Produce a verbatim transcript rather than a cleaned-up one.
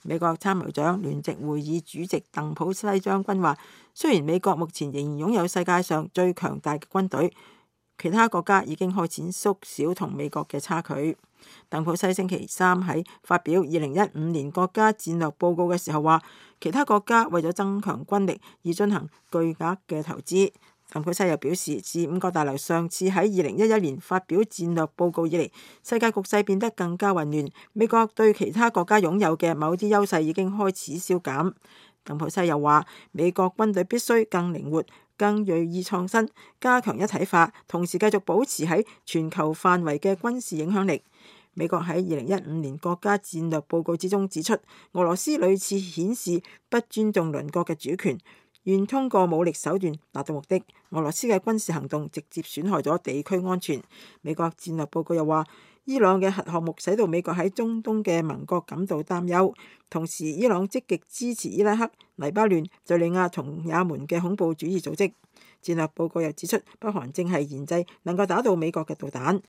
美國參謀長聯席會議主席鄧普西將軍話，雖然美國目前仍然擁有世界上最強大嘅軍隊，其他國家已經開始縮小同美國嘅差距。鄧普西星期三喺發表二零一五年國家戰略報告嘅時候話，其他國家為咗增強軍力而進行巨額嘅投資。鄧普西又表示，自五角大樓上次喺二零一一年發表戰略報告以嚟，世界局勢變得更加混亂，美國對其他國家擁有嘅某啲優勢已經開始消減。鄧普西又話，美國軍隊必須更靈活、更銳意創新，加強一體化，同時繼續保持喺全球範圍嘅軍事影響力。美國喺二零一五年國家戰略報告之中指出，俄羅斯屢次顯示不尊重鄰國嘅主權，願通過武力手段達到目的。俄羅斯嘅軍事行動直接損害咗地區安全。美國戰略報告又話，伊朗嘅核項目使到美國喺中東嘅盟國感到擔憂，同時伊朗積極支持伊拉克、黎巴嫩、敘利亞同也門嘅恐怖主義組織。戰略報告又指出，北韓正係研製能夠打到美國嘅導彈。